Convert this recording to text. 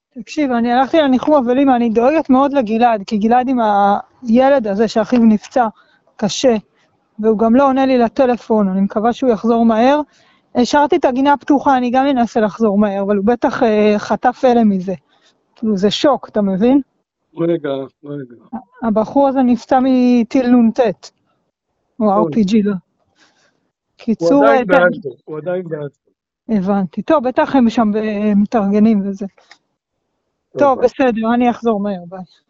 תקשיב, אני הלכתי לניחום אבלים, אני דואגת מאוד לגלעד, כי גלעד עם הילד הזה שאחיו נפצע קשה, והוא גם לא עונה לי לטלפון, אני מקווה שהוא יחזור מהר. השארתי את הגינה פתוחה, אני גם אנסה לחזור מהר, אבל הוא בטח חטף הלם מזה. כאילו זה שוק, אתה מבין? רגע. הבחור הזה נפצע מטיל נ"ט, או RPG לא. קיצור, הוא עדיין בעצמו. הבנתי. טוב, בטח הם שם מתארגנים וזה. טוב, בסדר, אני אחזור מהר, ביי.